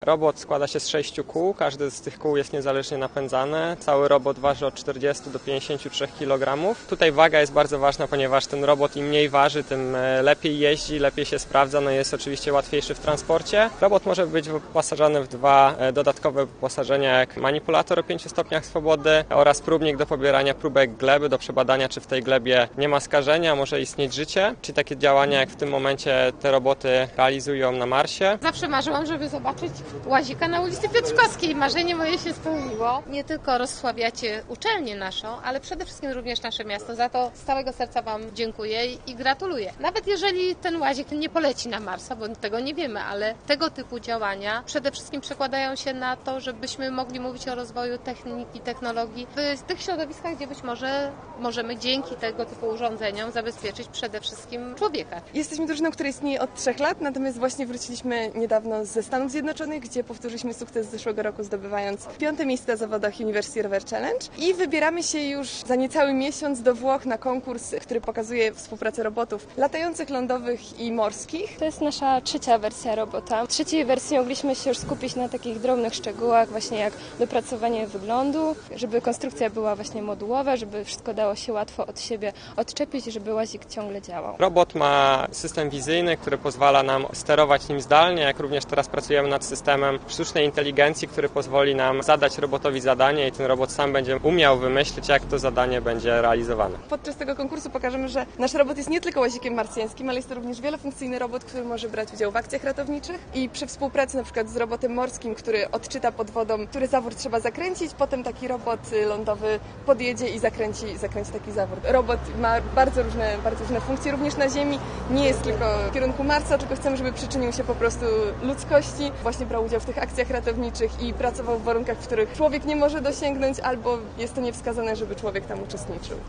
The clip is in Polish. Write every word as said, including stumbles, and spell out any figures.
Robot składa się z sześciu kół, każdy z tych kół jest niezależnie napędzany. Cały robot waży od czterdziestu do pięćdziesięciu trzech kilogramów. Tutaj waga jest bardzo ważna, ponieważ ten robot im mniej waży, tym lepiej jeździ, lepiej się sprawdza, no i jest oczywiście łatwiejszy w transporcie. Robot może być wyposażony w dwa dodatkowe wyposażenia, jak manipulator o pięciu stopniach swobody oraz próbnik do pobierania próbek gleby, do przebadania, czy w tej glebie nie ma skażenia, może istnieć życie, czy takie działania, jak w tym momencie te roboty realizują na Marsie. Zawsze marzyłam, żeby zobaczyć łazika na ulicy Piotrkowskiej. Marzenie moje się spełniło. Nie tylko rozsławiacie uczelnię naszą, ale przede wszystkim również nasze miasto. Za to z całego serca Wam dziękuję i gratuluję. Nawet jeżeli ten łazik nie poleci na Marsa, bo tego nie wiemy, ale tego typu działania przede wszystkim przekładają się na to, żebyśmy mogli mówić o rozwoju techniki, technologii w tych środowiskach, gdzie być może możemy dzięki tego typu urządzeniom zabezpieczyć przede wszystkim człowieka. Jesteśmy drużyną, która istnieje od trzech lat, natomiast właśnie wróciliśmy niedawno ze Stanów Zjednoczonych, gdzie powtórzyliśmy sukces z zeszłego roku, zdobywając piąte miejsce w zawodach University Rover Challenge i wybieramy się już za niecały miesiąc do Włoch na konkurs, który pokazuje współpracę robotów latających, lądowych i morskich. To jest nasza trzecia wersja robota. W trzeciej wersji mogliśmy się już skupić na takich drobnych szczegółach, właśnie jak dopracowanie wyglądu, żeby konstrukcja była właśnie modułowa, żeby wszystko dało się łatwo od siebie odczepić i żeby łazik ciągle działał. Robot ma system wizyjny, który pozwala nam sterować nim zdalnie, jak również teraz pracujemy nad systemem sztucznej inteligencji, który pozwoli nam zadać robotowi zadanie i ten robot sam będzie umiał wymyślić, jak to zadanie będzie realizowane. Podczas tego konkursu pokażemy, że nasz robot jest nie tylko łazikiem marsjańskim, ale jest to również wielofunkcyjny robot, który może brać udział w akcjach ratowniczych i przy współpracy na przykład z robotem morskim, który odczyta pod wodą, który zawór trzeba zakręcić, potem taki robot lądowy podjedzie i zakręci, zakręci taki zawór. Robot ma bardzo różne, bardzo różne funkcje również na Ziemi, nie jest tylko w kierunku Marsa, tylko chcemy, żeby przyczynił się po prostu ludzkości, właśnie brał udział w tych akcjach ratowniczych i pracował w warunkach, w których człowiek nie może dosięgnąć albo jest to niewskazane, żeby człowiek tam uczestniczył.